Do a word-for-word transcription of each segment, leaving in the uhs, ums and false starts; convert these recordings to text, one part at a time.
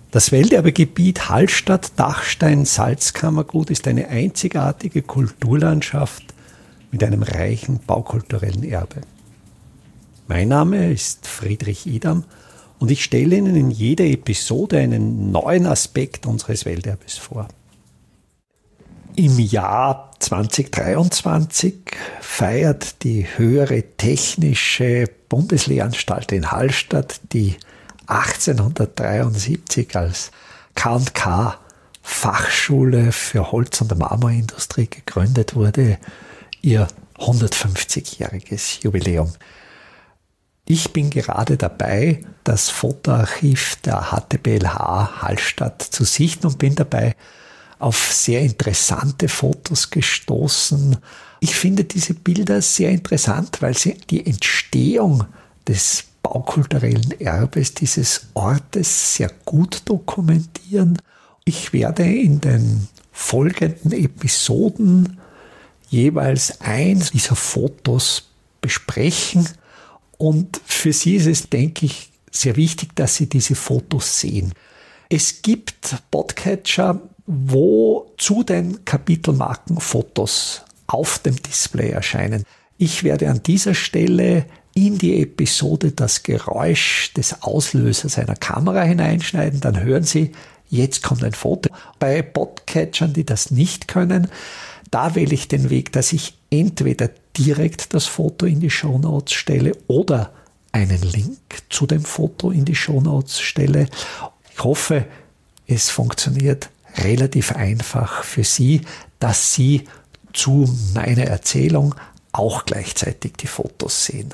Das Welterbegebiet Hallstatt-Dachstein-Salzkammergut ist eine einzigartige Kulturlandschaft mit einem reichen baukulturellen Erbe. Mein Name ist Friedrich Idam und ich stelle Ihnen in jeder Episode einen neuen Aspekt unseres Welterbes vor. Im Jahr zweitausenddreiundzwanzig feiert die Höhere Technische Bundeslehranstalt in Hallstatt, die achtzehnhundertdreiundsiebzig als K und K Fachschule für Holz- und Marmorindustrie gegründet wurde, ihr hundertfünfzigjähriges Jubiläum. Ich bin gerade dabei, das Fotoarchiv der H T B L H Hallstatt zu sichten und bin dabei auf sehr interessante Fotos gestoßen. Ich finde diese Bilder sehr interessant, weil sie die Entstehung des baukulturellen Erbes dieses Ortes sehr gut dokumentieren. Ich werde in den folgenden Episoden jeweils eins dieser Fotos besprechen. Und für Sie ist es, denke ich, sehr wichtig, dass Sie diese Fotos sehen. Es gibt Podcatcher, wo zu den Kapitelmarken Fotos auf dem Display erscheinen. Ich werde an dieser Stelle in die Episode das Geräusch des Auslösers einer Kamera hineinschneiden. Dann hören Sie, jetzt kommt ein Foto. Bei Podcatchern, die das nicht können, da wähle ich den Weg, dass ich entweder direkt das Foto in die Shownotes stelle oder einen Link zu dem Foto in die Shownotes stelle. Ich hoffe, es funktioniert relativ einfach für Sie, dass Sie zu meiner Erzählung auch gleichzeitig die Fotos sehen.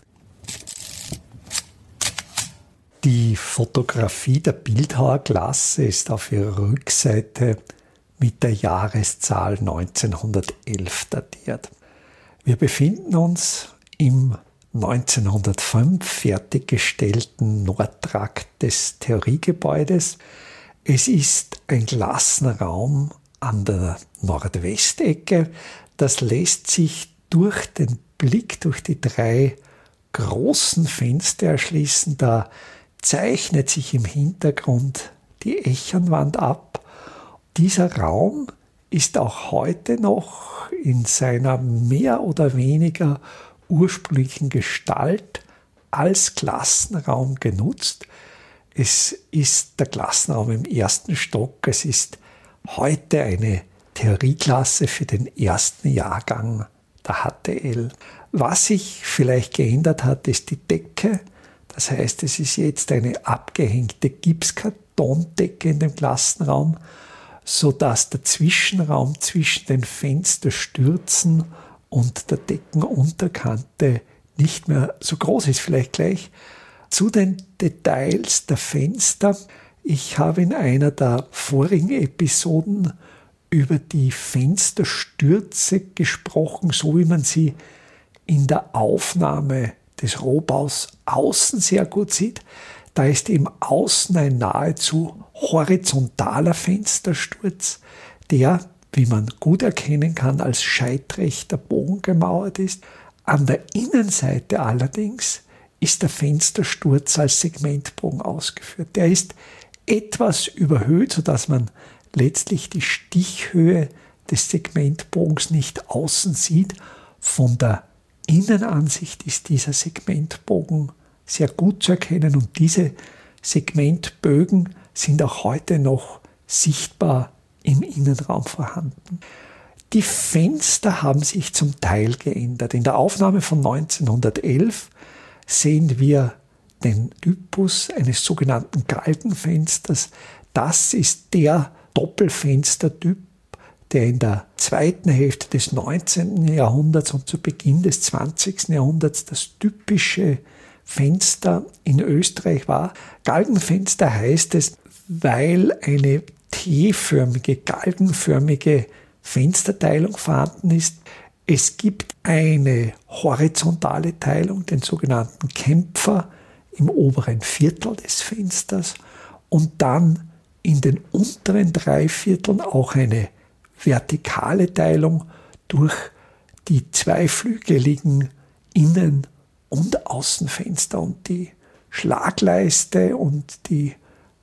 Die Fotografie der Bildhauerklasse ist auf ihrer Rückseite mit der Jahreszahl neunzehnhundertelf datiert. Wir befinden uns im neunzehnhundertfünf fertiggestellten Nordtrakt des Theoriegebäudes. Es ist ein Klassenraum an der Nordwestecke. Das lässt sich durch den Blick durch die drei großen Fenster erschließen. Da zeichnet sich im Hintergrund die Echernwand ab. Dieser Raum ist auch heute noch in seiner mehr oder weniger ursprünglichen Gestalt als Klassenraum genutzt. Es ist der Klassenraum im ersten Stock. Es ist heute eine Theorieklasse für den ersten Jahrgang der H T L. Was sich vielleicht geändert hat, ist die Decke. Das heißt, es ist jetzt eine abgehängte Gipskartondecke in dem Klassenraum, sodass der Zwischenraum zwischen den Fensterstürzen und der Deckenunterkante nicht mehr so groß ist. Vielleicht gleich zu den Details der Fenster. Ich habe in einer der vorigen Episoden über die Fensterstürze gesprochen, so wie man sie in der Aufnahme des Rohbaus außen sehr gut sieht. Da ist eben außen ein nahezu horizontaler Fenstersturz, der, wie man gut erkennen kann, als scheitrechter Bogen gemauert ist. An der Innenseite allerdings ist der Fenstersturz als Segmentbogen ausgeführt. Der ist etwas überhöht, sodass man letztlich die Stichhöhe des Segmentbogens nicht außen sieht. Von der Innenansicht ist dieser Segmentbogen sehr gut zu erkennen und diese Segmentbögen sind auch heute noch sichtbar im Innenraum vorhanden. Die Fenster haben sich zum Teil geändert. In der Aufnahme von neunzehnhundertelf sehen wir den Typus eines sogenannten Galgenfensters. Das ist der Doppelfenstertyp, der in der zweiten Hälfte des neunzehnten Jahrhunderts und zu Beginn des zwanzigsten Jahrhunderts das typische Fenster in Österreich war. Galgenfenster heißt es, weil eine T-förmige, galgenförmige Fensterteilung vorhanden ist. Es gibt eine horizontale Teilung, den sogenannten Kämpfer im oberen Viertel des Fensters und dann in den unteren drei Vierteln auch eine vertikale Teilung durch die zweiflügeligen Innen- und Außenfenster und die Schlagleiste und die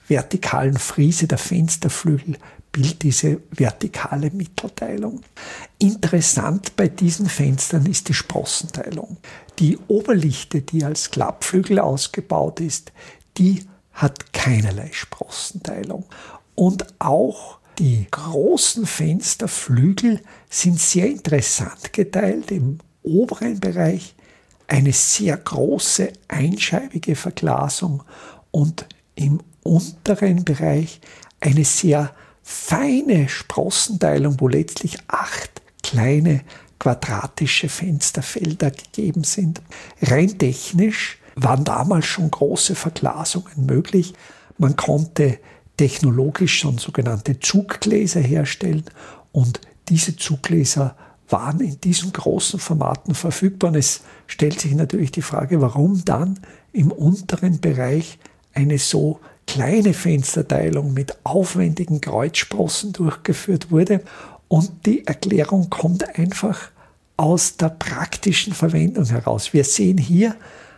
vertikalen Friese der Fensterflügel bildet diese vertikale Mittelteilung. Interessant bei diesen Fenstern ist die Sprossenteilung. Die Oberlichte, die als Klappflügel ausgebaut ist, die hat keinerlei Sprossenteilung. Und auch die großen Fensterflügel sind sehr interessant geteilt. Im oberen Bereich eine sehr große einscheibige Verglasung und im unteren Bereich eine sehr feine Sprossenteilung, wo letztlich acht kleine quadratische Fensterfelder gegeben sind. Rein technisch waren damals schon große Verglasungen möglich. Man konnte technologisch schon sogenannte Zuggläser herstellen und diese Zuggläser waren in diesen großen Formaten verfügbar. Und es stellt sich natürlich die Frage, warum dann im unteren Bereich eine so kleine Fensterteilung mit aufwendigen Kreuzsprossen durchgeführt wurde. Und die Erklärung kommt einfach aus der praktischen Verwendung heraus. Wir sehen hier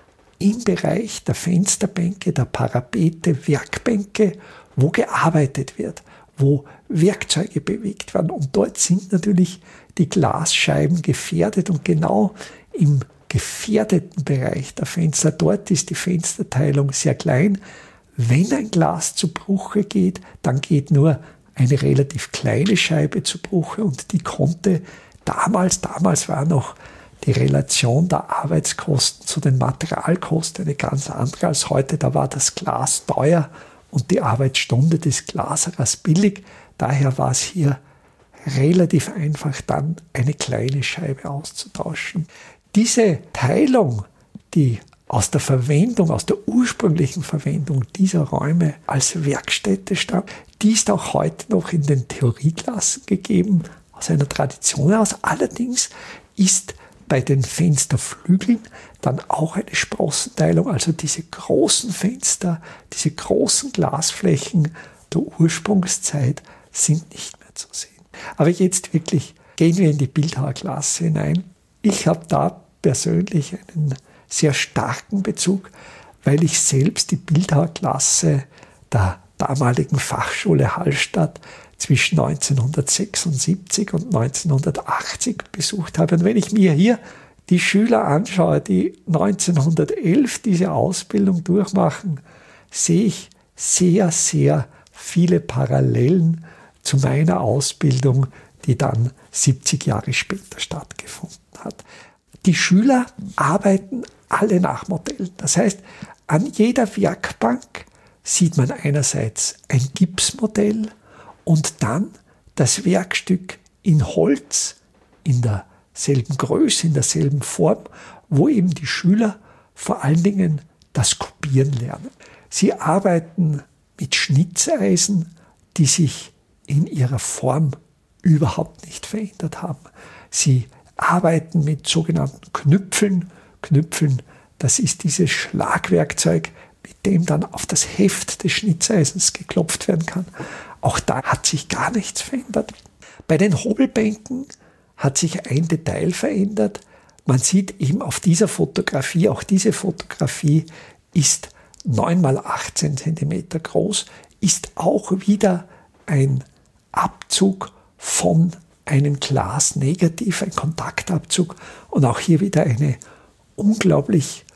im Bereich der Fensterbänke, der Parapete, Werkbänke, wo gearbeitet wird, wo Werkzeuge bewegt werden. Und dort sind natürlich die Glasscheiben gefährdet. Und genau im gefährdeten Bereich der Fenster, dort ist die Fensterteilung sehr klein. Wenn ein Glas zu Bruche geht, dann geht nur eine relativ kleine Scheibe zu Bruche und die konnte damals, damals war noch die Relation der Arbeitskosten zu den Materialkosten eine ganz andere als heute. Da war das Glas teuer und die Arbeitsstunde des Glaserers billig. Daher war es hier relativ einfach, dann eine kleine Scheibe auszutauschen. Diese Teilung, die aus der Verwendung, aus der ursprünglichen Verwendung dieser Räume als Werkstätte stammt, die ist auch heute noch in den Theorieklassen gegeben, aus einer Tradition heraus. Allerdings ist bei den Fensterflügeln dann auch eine Sprossenteilung, also diese großen Fenster, diese großen Glasflächen der Ursprungszeit sind nicht mehr zu sehen. Aber jetzt wirklich gehen wir in die Bildhauerklasse hinein. Ich habe da persönlich einen sehr starken Bezug, weil ich selbst die Bildhauerklasse der damaligen Fachschule Hallstatt zwischen neunzehnhundertsechsundsiebzig und neunzehnhundertachtzig besucht habe. Und wenn ich mir hier die Schüler anschaue, die neunzehnhundertelf diese Ausbildung durchmachen, sehe ich sehr, sehr viele Parallelen zu meiner Ausbildung, die dann siebzig Jahre später stattgefunden hat. Die Schüler arbeiten alle nach Modellen. Das heißt, an jeder Werkbank sieht man einerseits ein Gipsmodell und dann das Werkstück in Holz, in derselben Größe, in derselben Form, wo eben die Schüler vor allen Dingen das Kopieren lernen. Sie arbeiten mit Schnitzeisen, die sich in ihrer Form überhaupt nicht verändert haben. Sie arbeiten mit sogenannten Knüpfeln. Knüpfeln, das ist dieses Schlagwerkzeug, mit dem dann auf das Heft des Schnitzeisens geklopft werden kann. Auch da hat sich gar nichts verändert. Bei den Hobelbänken hat sich ein Detail verändert. Man sieht eben auf dieser Fotografie, auch diese Fotografie ist neun mal achtzehn Zentimeter groß, ist auch wieder ein Abzug von einem Glasnegativ, ein Kontaktabzug und auch hier wieder eine unglaublich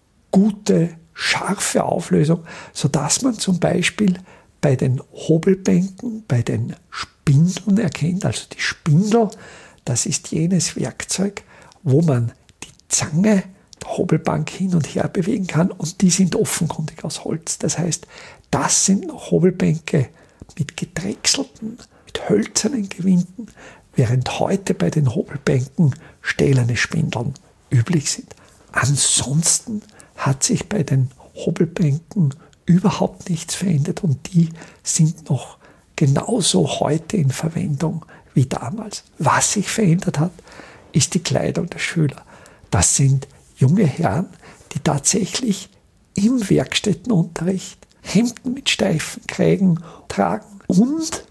gute, scharfe Auflösung, sodass man zum Beispiel bei den Hobelbänken, bei den Spindeln erkennt, also die Spindel, das ist jenes Werkzeug, wo man die Zange der Hobelbank hin und her bewegen kann und die sind offenkundig aus Holz. Das heißt, das sind noch Hobelbänke mit gedrechselten, mit hölzernen Gewinden, während heute bei den Hobelbänken stählerne Spindeln üblich sind. Ansonsten hat sich bei den Hobelbänken überhaupt nichts verändert und die sind noch genauso heute in Verwendung wie damals. Was sich verändert hat, ist die Kleidung der Schüler. Das sind junge Herren, die tatsächlich im Werkstättenunterricht Hemden mit steifen Kragen tragen und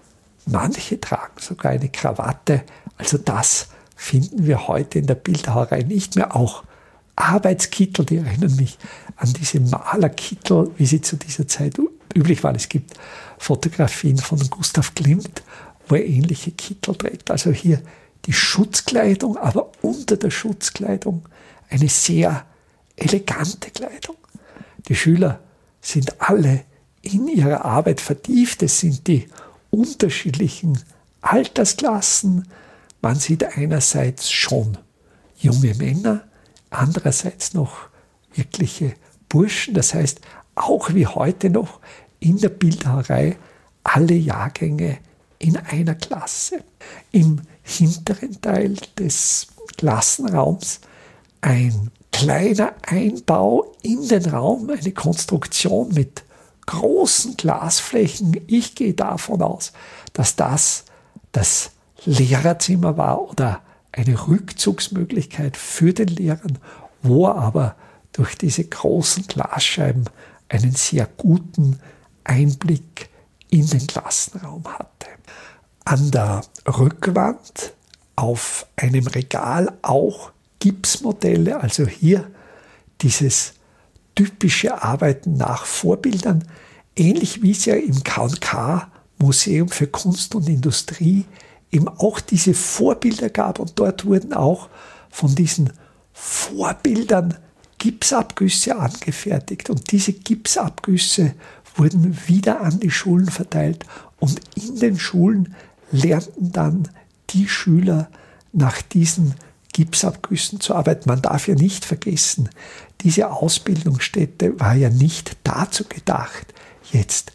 manche tragen sogar eine Krawatte. Also das finden wir heute in der Bildhauerei nicht mehr. Auch Arbeitskittel, die erinnern mich an diese Malerkittel, wie sie zu dieser Zeit üblich waren. Es gibt Fotografien von Gustav Klimt, wo er ähnliche Kittel trägt. Also hier die Schutzkleidung, aber unter der Schutzkleidung eine sehr elegante Kleidung. Die Schüler sind alle in ihrer Arbeit vertieft. Es sind die unterschiedlichen Altersklassen. Man sieht einerseits schon junge Männer, andererseits noch wirkliche Burschen. Das heißt, auch wie heute noch in der Bildhauerei alle Jahrgänge in einer Klasse. Im hinteren Teil des Klassenraums ein kleiner Einbau in den Raum, eine Konstruktion mit großen Glasflächen. Ich gehe davon aus, dass das das Lehrerzimmer war oder eine Rückzugsmöglichkeit für den Lehrer, wo er aber durch diese großen Glasscheiben einen sehr guten Einblick in den Klassenraum hatte. An der Rückwand auf einem Regal auch Gipsmodelle, also hier dieses typische Arbeiten nach Vorbildern, ähnlich wie es ja im K und K Museum für Kunst und Industrie eben auch diese Vorbilder gab und dort wurden auch von diesen Vorbildern Gipsabgüsse angefertigt und diese Gipsabgüsse wurden wieder an die Schulen verteilt und in den Schulen lernten dann die Schüler nach diesen Gipsabgüssen zu arbeiten. Man darf ja nicht vergessen, diese Ausbildungsstätte war ja nicht dazu gedacht, jetzt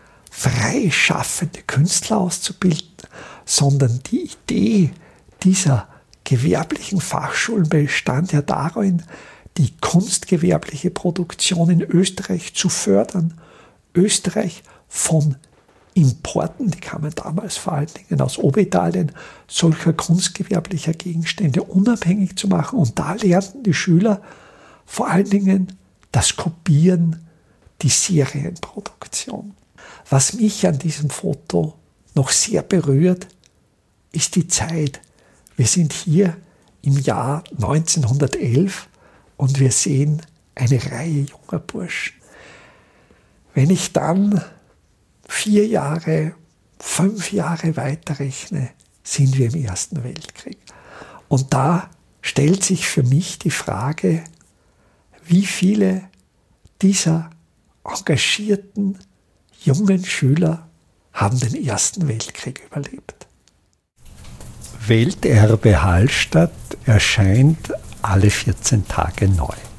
freischaffende Künstler auszubilden, sondern die Idee dieser gewerblichen Fachschulen bestand ja darin, die kunstgewerbliche Produktion in Österreich zu fördern, Österreich von Importen, die kamen damals vor allen Dingen aus Obitalien, solcher kunstgewerblicher Gegenstände unabhängig zu machen. Und da lernten die Schüler vor allen Dingen das Kopieren, die Serienproduktion. Was mich an diesem Foto noch sehr berührt, ist die Zeit. Wir sind hier im Jahr neunzehnhundertelf und wir sehen eine Reihe junger Burschen. Wenn ich dann vier Jahre, fünf Jahre weiterrechne, sind wir im Ersten Weltkrieg. Und da stellt sich für mich die Frage, wie viele dieser engagierten jungen Schüler haben den Ersten Weltkrieg überlebt. Welterbe Hallstatt erscheint alle vierzehn Tage neu.